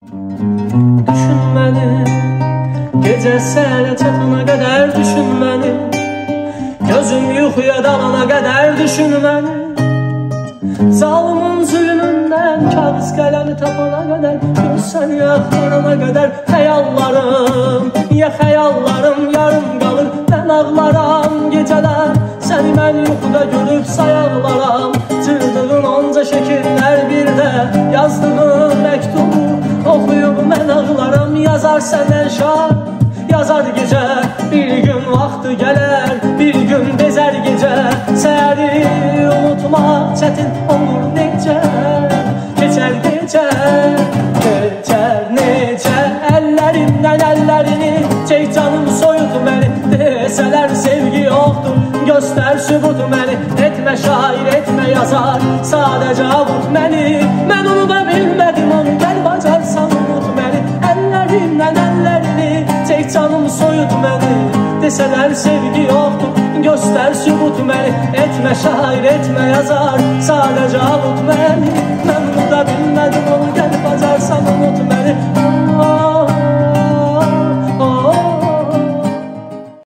Düşün məni, gecə səhərə çatana qədər düşün məni, gözüm yuxuya dalana qədər düşün məni, zalımın zülmündən kağız qələmi tapana qədər, gör səni axtarana qədər. Xəyallarım, ya xəyallarım yarım qalır, mən ağlaram gecələr, səni mən yuxuda görüb sayaqlaram. Cırdığın onca şəkillər bir də, yazdığın məktubu oxuyub mən ağlaram. Yazar səndən şar, yazar gecə, bir gün vaxtı gələr, bir gün bezər gecə. Səhəri unutmaq çətin olur necə, keçər gecə, keçər necə. Əllərimdən əllərini çək canım soyut məni, desələr sevgi yoxdur, göstər sübut məni. Etmə şair, etmə yazar, sadəcə avut məni. Mən unuda bilmədim onu, gəl bacarsan unut məni. Əllərimdən əllərini çək canım soyut məni, desələr sevgi yoxdur, göstər sübut məni. Etmə şair, etmə yazar, sadəcə avut